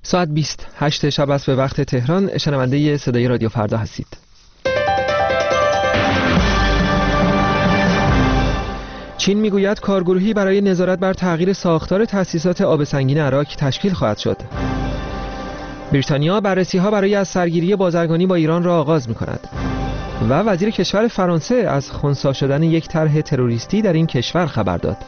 ساعت 28 شب است به وقت تهران. شنونده صدای رادیو فردا هستید. چین میگوید کارگروهی برای نظارت بر تغییر ساختار تأسیسات آب سنگین عراق تشکیل خواهد شد. بریتانیا بررسی‌ها برای از سرگیری بازرگانی با ایران را آغاز می‌کند. و وزیر کشور فرانسه از خنثی شدن یک طرح تروریستی در این کشور خبر داد.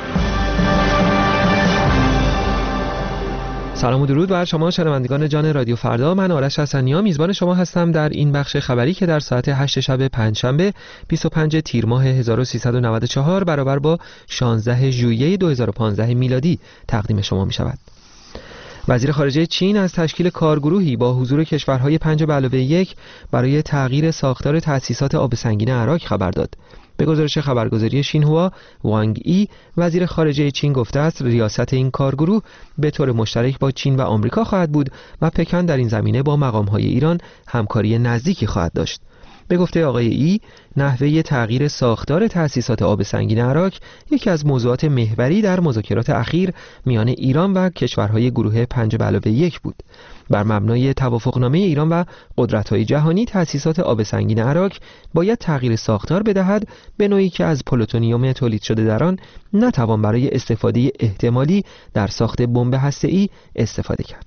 سلام و درود بر شما شنوندگان جان رادیو فردا. من آرش حسنی‌ها میزبان شما هستم در این بخش خبری که در ساعت 8 شب پنجشنبه 25 تیر ماه 1394 برابر با 16 ژوئیه 2015 میلادی تقدیم شما می شود. وزیر خارجه چین از تشکیل کارگروهی با حضور کشورهای 5+1 برای تغییر ساختار تأسیسات آب سنگین عراق خبر داد. به گزارش خبرگزاری شینهوا، وانگ ای وزیر خارجه چین گفته است ریاست این کارگروه به طور مشترک با چین و آمریکا خواهد بود و پکن در این زمینه با مقام‌های ایران همکاری نزدیکی خواهد داشت. به گفته آقای ای، نحوه تغییر ساختار تأسیسات آب سنگین عراق یکی از موضوعات محوری در مذاکرات اخیر میان ایران و کشورهای گروه 5+1 بود. بر مبنای توافقنامه ایران و قدرت‌های جهانی تأسیسات آب سنگین عراق باید تغییر ساختار بدهد به نوعی که از پلوتونیوم تولید شده در آن نتوان برای استفاده احتمالی در ساخت بمب هسته‌ای استفاده کرد.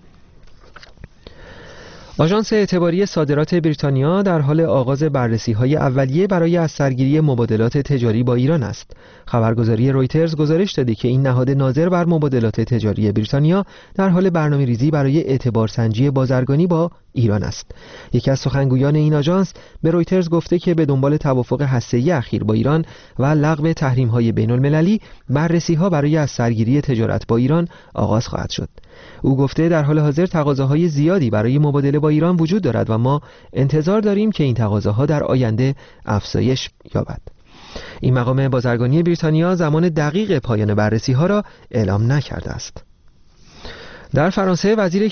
آژانس اعتباری صادرات بریتانیا در حال آغاز بررسی‌های اولیه برای از سرگیری مبادلات تجاری با ایران است. خبرگزاری رویترز گزارش داده که این نهاد ناظر بر مبادلات تجاری بریتانیا در حال برنامه‌ریزی برای اعتبارسنجی بازرگانی با ایران است. یکی از سخنگویان این آژانس به رویترز گفته که به دنبال توافق هسته‌ای اخیر با ایران و لغو تحریم‌های بین‌المللی، بررسی‌ها برای از سرگیری تجارت با ایران آغاز خواهد شد. او گفته در حال حاضر تقاضاهای زیادی برای مبادله با ایران وجود دارد و ما انتظار داریم که این تقاضاها در آینده افزایش یابد. این مقام بازرگانی بریتانیا زمان دقیق پایان بررسی‌ها را اعلام نکرده است. در فرانسه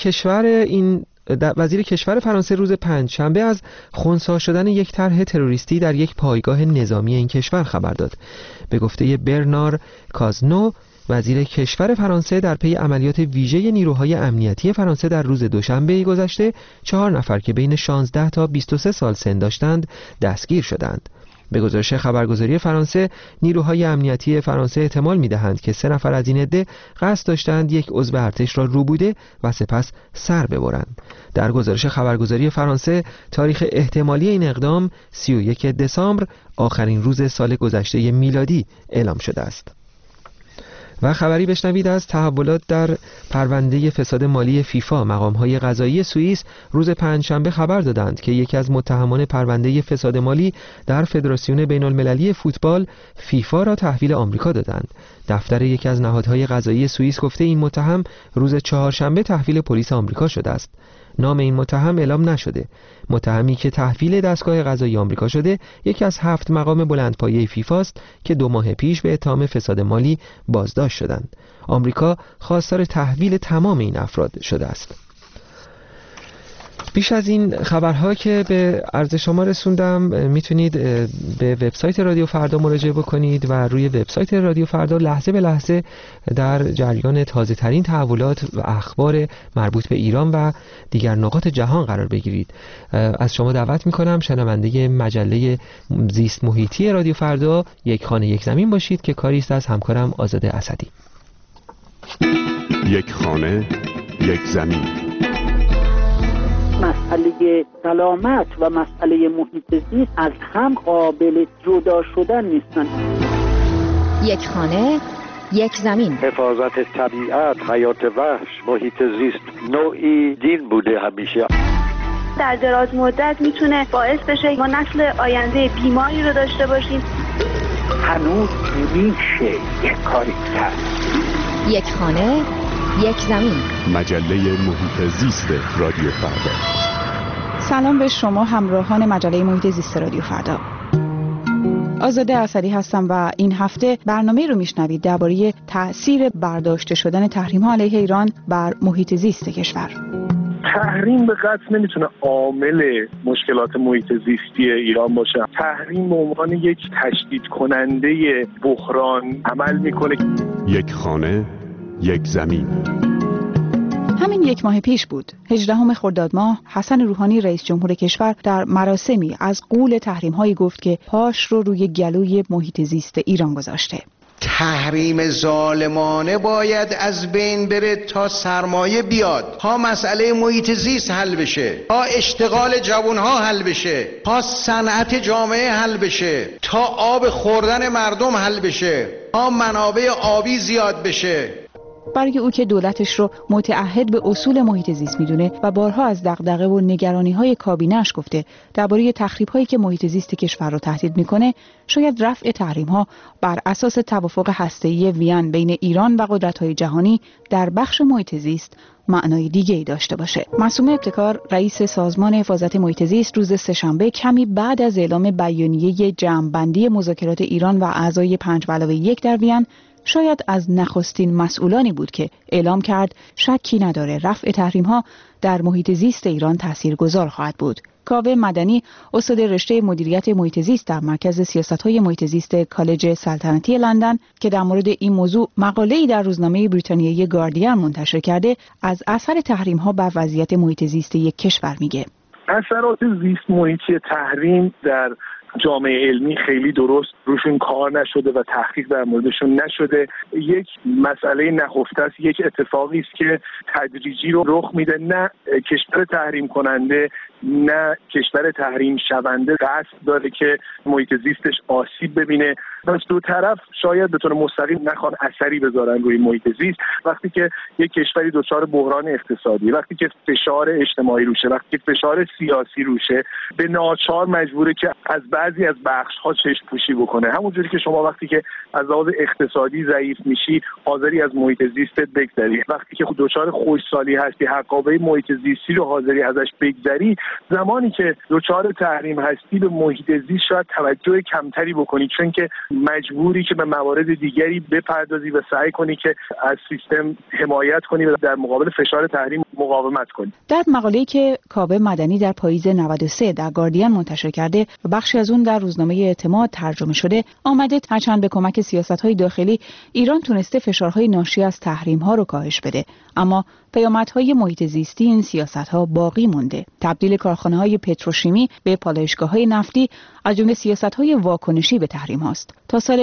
وزیر کشور فرانسه روز پنجشنبه از خنثی شدن یک طرح تروریستی در یک پایگاه نظامی این کشور خبر داد. به گفته برنار کازنو وزیر کشور فرانسه در پی عملیات ویژه نیروهای امنیتی فرانسه در روز دوشنبه گذشته 4 نفر که بین 16 تا 23 سال سن داشتند دستگیر شدند. به گزارش خبرگزاری فرانسه، نیروهای امنیتی فرانسه احتمال می‌دهند که 3 نفر از این عده قصد داشتند یک عضو ارتش را روبوده و سپس سر ببرند. در گزارش خبرگزاری فرانسه، تاریخ احتمالی این اقدام 31 دسامبر آخرین روز سال گذشته میلادی اعلام شده است. و خبری بشنوید از تحولات در پرونده فساد مالی فیفا. مقام‌های قضایی سوئیس روز پنجشنبه خبر دادند که یکی از متهمان پرونده فساد مالی در فدراسیون بین‌المللی فوتبال فیفا را تحویل آمریکا دادند. دفتر یکی از نهادهای قضایی سوئیس گفته این متهم روز چهارشنبه تحویل پلیس آمریکا شده است. نام این متهم اعلام نشده. متهمی که تحویل دستگاه قضایی آمریکا شده یکی از 7 مقام بلندپایه فیفا است که 2 ماه پیش به اتهام فساد مالی بازداشت شدند. آمریکا خواستار تحویل تمام این افراد شده است. بیش از این خبرها که به عرض شما رسوندم میتونید به وبسایت رادیو فردا مراجعه بکنید و روی وبسایت رادیو فردا لحظه به لحظه در جریان تازه ترین تحولات و اخبار مربوط به ایران و دیگر نقاط جهان قرار بگیرید. از شما دعوت میکنم شنونده مجله زیست محیطی رادیو فردا یک خانه یک زمین باشید که کاری است از همکارم آزاده اسدی. یک خانه یک زمین. مسئله سلامت و مسئله محیط زیست از هم قابل جدا شدن نیستن. یک خانه یک زمین. حفاظت طبیعت، حیات وحش، محیط زیست نوعی دین بوده همیشه. در دراز مدت میتونه باعث بشه ما نسل آینده بیماری رو داشته باشیم. هنوز میشه یک کاری کرد. یک خانه یک زمین. مجله محیط زیست رادیو فردا. سلام به شما همراهان مجله محیط زیست رادیو فردا. آزاده اسدی هستم و این هفته برنامه رو میشنوید درباره تأثیر برداشته شدن تحریم‌ها علیه ایران بر محیط زیست کشور. تحریم به قطع نمیتونه عامل مشکلات محیط زیستی ایران باشه. تحریم به عنوان یک تشدید کننده بحران عمل میکنه. یک خانه یک زمین. همین یک ماه پیش بود. 18 خرداد ماه حسن روحانی رئیس جمهور کشور در مراسمی از غول تحریم‌هایی گفت که پاش رو روی گلوی محیط زیست ایران گذاشته. تحریم ظالمانه باید از بین بره تا سرمایه بیاد، تا مسئله محیط زیست حل بشه، تا اشتغال جوانها حل بشه، تا صنعت جامعه حل بشه، تا آب خوردن مردم حل بشه، تا منابع آبی زیاد بشه. برای او که دولتش رو متعهد به اصول محیط زیست میدونه و بارها از دغدغه و نگرانی‌های کابینه‌اش گفته درباره تخریب‌هایی که محیط زیست کشور رو تهدید میکنه، شاید رفع تحریم‌ها بر اساس توافق هسته‌ای وین بین ایران و قدرت‌های جهانی در بخش محیط زیست معنای دیگه‌ای داشته باشه. معصومه ابتکار رئیس سازمان حفاظت محیط زیست روز سه‌شنبه کمی بعد از اعلام بیانیه جمع‌بندی مذاکرات ایران و اعضای 5+1 در وین شاید از نخستین مسئولانی بود که اعلام کرد شکی نداره رفع تحریم‌ها در محیط زیست ایران تاثیرگذار خواهد بود. کاوه مدنی استاد رشته مدیریت محیط زیست در مرکز سیاست‌های محیط زیست کالج سلطنتی لندن که در مورد این موضوع مقاله‌ای در روزنامه بریتانیایی گاردین منتشر کرده، از اثر تحریم‌ها بر وضعیت محیط زیست یک کشور میگه. اثرات زیست محیطی تحریم در جامعه علمی خیلی درست روشون کار نشده و تحقیق در موردشون نشده. یک مسئله نهفته است، یک اتفاقی است که تدریجی رو رخ میده. نه کشور تحریم کننده نه کشور تحریم شونده قصد داره که محیط زیستش آسیب ببینه. پس دو طرف شاید به طور مستقیم نخوان اثری بذارن روی محیط زیست. وقتی که یک کشوری دچار بحران اقتصادی، وقتی که فشار اجتماعی روشه، وقتی که فشار سیاسی روشه، به ناچار مجبوره که از بعضی از بخش‌ها چشم پوشی بکنه. همونجوری که شما وقتی که از لحاظ اقتصادی ضعیف میشی حاضری از محیط زیستت بگذری، وقتی که دچار خشکسالی هستی حقابه محیط زیستی رو حاضری ازش بگذری، زمانی که دچار تحریم هستی به محیط زیست شاید توجه کمتری بکنی، چون که مجبوری که به موارد دیگری بپردازی و سعی کنی که از سیستم حمایت کنی و در مقابل فشار تحریم مقاومت کنی. در مقاله‌ای که کاوه مدنی در پاییز 93 در گاردین منتشر کرده و بخشی از اون در روزنامه اعتماد ترجمه شده، آمده هرچند به کمک سیاست‌های داخلی ایران تونسته فشارهای ناشی از تحریم‌ها رو کاهش بده، اما پیامدهای محیط زیستی این سیاست‌ها باقی مونده. تبدیل کارخانه‌های پتروشیمی به پالایشگاه‌های نفتی از جمله سیاست‌های واکنشی به تحریم هاست. تا سال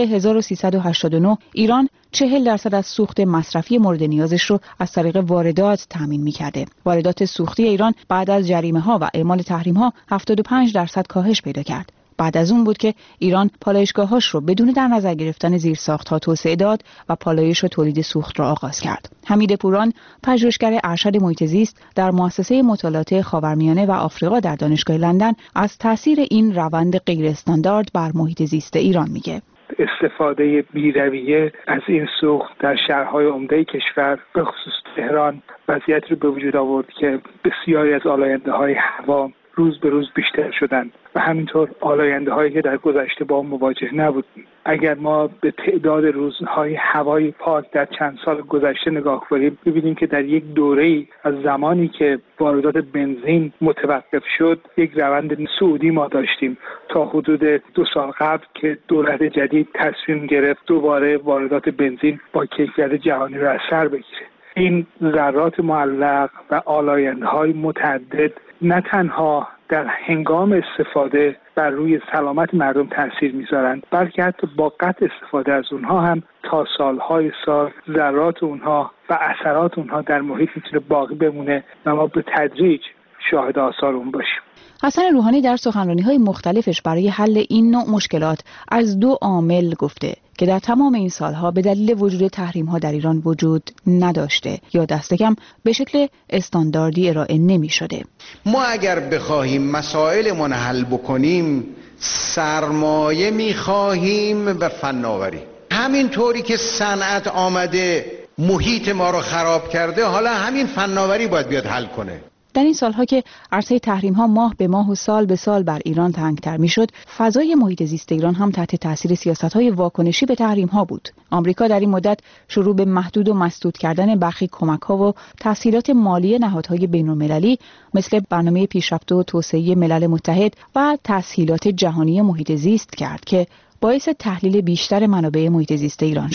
1389 ایران 40% از سوخت مصرفی مورد نیازش رو از طریق واردات تامین می‌کرده. واردات سوختی ایران بعد از جریمه‌ها و اعمال تحریم‌ها 75% کاهش پیدا کرد. بعد از اون بود که ایران پالایشگاه‌هاش رو بدون در نظر گرفتن زیرساخت‌ها توسعه داد و پالایش و تولید سوخت را آغاز کرد. حمید پوران، پژوهشگر ارشد محیط زیست در مؤسسه مطالعات خاورمیانه و آفریقا در دانشگاه لندن، از تاثیر این روند غیر استاندارد بر محیط زیست ایران میگه. استفاده بی‌رویه از این سوخت در شهرهای عمده کشور به خصوص تهران وضعیت رو به وجود آورد که بسیاری از آلاینده‌های هوا روز به روز بیشتر شدن و همینطور آلاینده هایی که در گذشته با مواجه نبودیم. اگر ما به تعداد روزهای هوای پاک در چند سال گذشته نگاه کنیم، ببینیم که در یک دوره‌ای از زمانی که واردات بنزین متوقف شد، یک روند صعودی ما داشتیم تا حدود 2 سال قبل که دولت جدید تصمیم گرفت دوباره واردات بنزین با کیفیت جهانی را از سر بگیره. این ذرات معلق و آلاینده‌های متعدد نه تنها در هنگام استفاده بر روی سلامت مردم تاثیر میذارند، بلکه حتی با قطع استفاده از اونها هم تا سالهای سال ذرات اونها و اثرات اونها در محیط میتونه باقی بمونه و ما به تدریج شاهد آثار اون باشیم. حسن روحانی در سخنرانی‌های مختلفش برای حل این نوع مشکلات از 2 عامل گفته که در تمام این سالها به دلیل وجود تحریم‌ها در ایران وجود نداشته یا دست کم به شکل استانداردی ارائه نمی‌شده. ما اگر بخواهیم مسائلمون حل بکنیم، سرمایه می‌خواهیم و فناوری. همینطوری که صنعت آمده محیط ما رو خراب کرده، حالا همین فناوری باید بیاد حل کنه. در این سالها که عرصه تحریم‌ها ماه به ماه و سال به سال بر ایران تنگ‌تر می‌شد، فضای محیط زیست ایران هم تحت تاثیر سیاست‌های واکنشی به تحریم‌ها بود. آمریکا در این مدت شروع به محدود و مسدود کردن برخی کمک‌ها و تسهیلات مالی نهادهای بین‌المللی مثل برنامه پیشرفت و توسعه ملل متحد و تسهیلات جهانی محیط زیست کرد که باعث تحلیل بیشتر منابع محیط زیست ایران شد.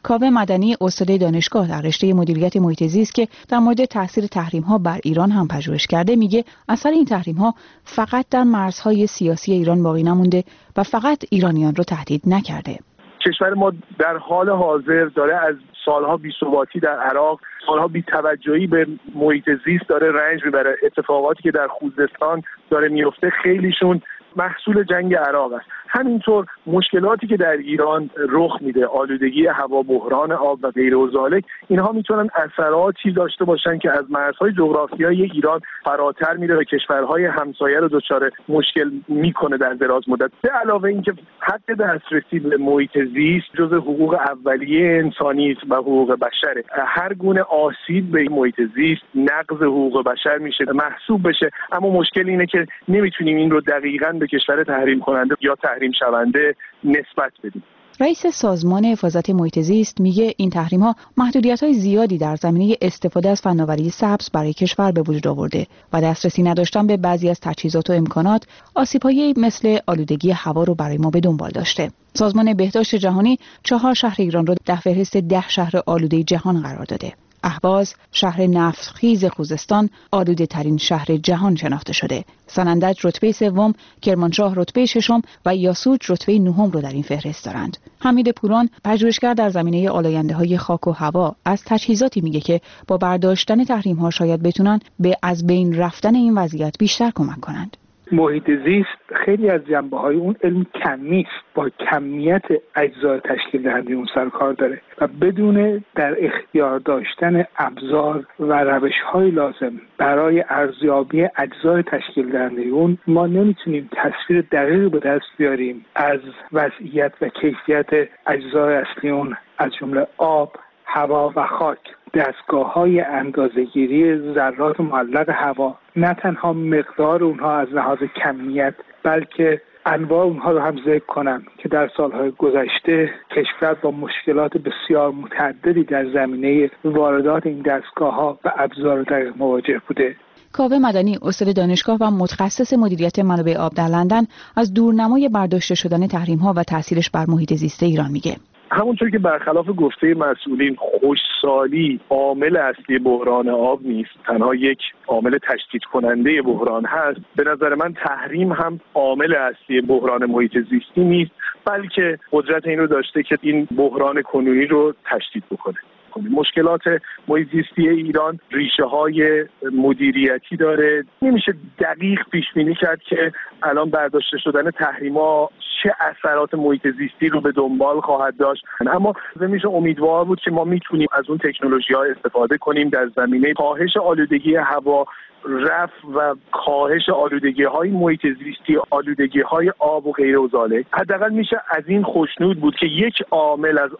کاوه مدنی استاد دانشگاه در رشته مدیریت محیط زیست که در مورد تاثیر تحریم‌ها بر ایران هم پژوهش کرده میگه اثر این تحریم‌ها فقط در مرزهای سیاسی ایران باقی نمونده و فقط ایرانیان رو تهدید نکرده. کشور ما در حال حاضر داره از سالها بی‌ثباتی در عراق، سالها بی‌توجهی به محیط زیست داره رنج میبره. اتفاقاتی که در خوزستان داره میفته خیلیشون محصول جنگ عراق است. همینطور مشکلاتی که در ایران رخ میده، آلودگی هوا، بحران آب و غیره و ذالک، اینها میتونن اثراتی داشته باشن که از مرزهای جغرافیایی ایران فراتر میره و کشورهای همسایه رو دچار مشکل میکنه در دراز مدت. به علاوه اینکه حق دسترسی به محیط زیست جزء حقوق اولیه انسانی است و حقوق بشره. هر گونه آسیب به محیط زیست نقض حقوق بشر میشه محسوب بشه، اما مشکل اینه که نمیتونیم این رو دقیقاً به کشور تحریم کننده یا تحریم شونده نسبت بدیم. رئیس سازمان حفاظت محیط زیست میگه این تحریم‌ها محدودیت‌های زیادی در زمینه استفاده از فناوری سبز برای کشور به وجود آورده و دسترسی نداشتن به بعضی از تجهیزات و امکانات آسیب‌هایی مثل آلودگی هوا رو برای ما به دنبال داشته. سازمان بهداشت جهانی 4 شهر ایران رو در فهرست 10 شهر آلوده جهان قرار داده. اهواز، شهر نفتخیز خوزستان، آلوده ترین شهر جهان شناخته شده. سنندج رتبه 3، کرمانشاه رتبه 6 و یاسوج رتبه 9 رو در این فهرست دارند. حمید پوران، پژوهشگر در زمینه آلاینده‌های خاک و هوا، از تجهیزاتی میگه که با برداشتن تحریم‌ها شاید بتونن به از بین رفتن این وضعیت بیشتر کمک کنند. محیط زیست خیلی از جنبه‌های اون علم کمی است، با کمیت اجزای تشکیل دهنده اون سر کار داره و بدون در اختیار داشتن ابزار و روش‌های لازم برای ارزیابی اجزای تشکیل دهنده اون ما نمیتونیم تصویر دقیقی به دست بیاریم از وضعیت و کیفیت اجزای اصلی اون، از جمله آب، هوا و خاک. دستگاه‌های اندازه‌گیری ذرات معلق هوا نه تنها مقدار اونها از لحاظ کمیت بلکه انواع اونها رو هم ذکر کنم که در سالهای گذشته کشور با مشکلات بسیار متعددی در زمینه واردات این دستگاه‌ها و ابزار دقیق مواجه بوده. کاوه مدنی استاد دانشگاه و متخصص مدیریت منابع آب در لندن از دورنمای برداشته شدن تحریم‌ها و تاثیرش بر محیط زیست ایران میگه. همونطور که برخلاف گفته مسئولین خشکسالی عامل اصلی بحران آب نیست، تنها یک عامل تشدید کننده بحران هست. به نظر من تحریم هم عامل اصلی بحران محیط زیستی نیست، بلکه قدرت این رو داشته که این بحران کنونی رو تشدید بکنه. مشکلات محیط زیستی ایران ریشه های مدیریتی داره. نمیشه دقیق پیش بینی کرد که الان برداشته شدن تحریم‌ها چه اثرات محیط زیستی رو به دنبال خواهد داشت، اما میشه امیدوار بود که ما میتونیم از اون تکنولوژی‌ها استفاده کنیم در زمینه کاهش آلودگی هوا، رفع و کاهش آلودگی‌های محیط زیستی، آلودگی‌های آب و غیره و ذالک. حداقل میشه از این خوشنود بود که یک عامل از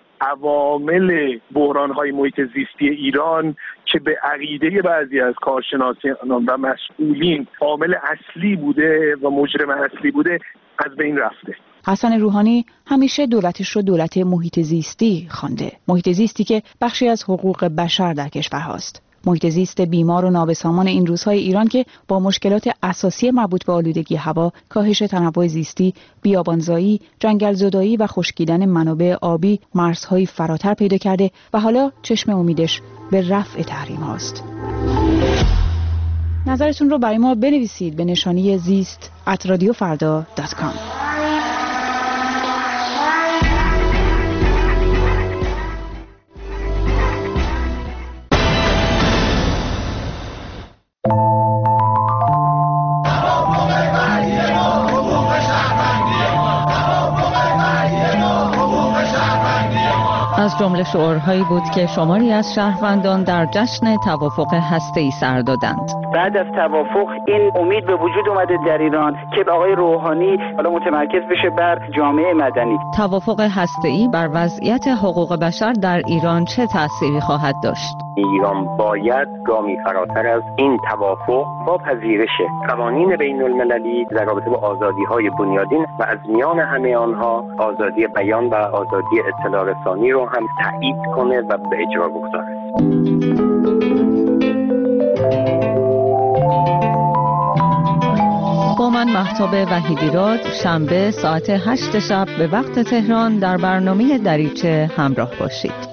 عوامل بحران‌های محیط زیستی ایران که به عقیده بعضی از کارشناسان و مسئولین عامل اصلی بوده و مجرم اصلی بوده از بین رفته. حسن روحانی همیشه دولتش رو دولت محیط زیستی خوانده. محیط زیستی که بخشی از حقوق بشر در کشور هاست. محیط زیست بیمار و نابسامان این روزهای ایران که با مشکلات اساسی مربوط به آلودگی هوا، کاهش تنوع زیستی، بیابانزایی، جنگل‌زدایی و خشکیدن منابع آبی مرزهای فراتر پیدا کرده و حالا چشم امیدش به رفع تحریم هاست. نظرتون رو برای ما بنویسید به نشانی zist@radiofarda.com. از جمله شعارهایی بود که شماری از شهروندان در جشن توافق هسته‌ای سر دادند. بعد از توافق این امید به وجود اومده در ایران که آقای روحانی حالا متمرکز بشه بر جامعه مدنی. توافق هسته‌ای بر وضعیت حقوق بشر در ایران چه تأثیری خواهد داشت؟ ایران باید گامی فراتر از این توافق با پذیرش قوانین بین المللی در رابطه با آزادی‌های بنیادین و از میان همه آنها آزادی بیان و آزادی اطلاع رسانی رو هم تایید کنه و به اجرا بگذاره. با من مهتاب وحیدیراد شنبه ساعت 8 شب به وقت تهران در برنامه دریچه همراه باشید.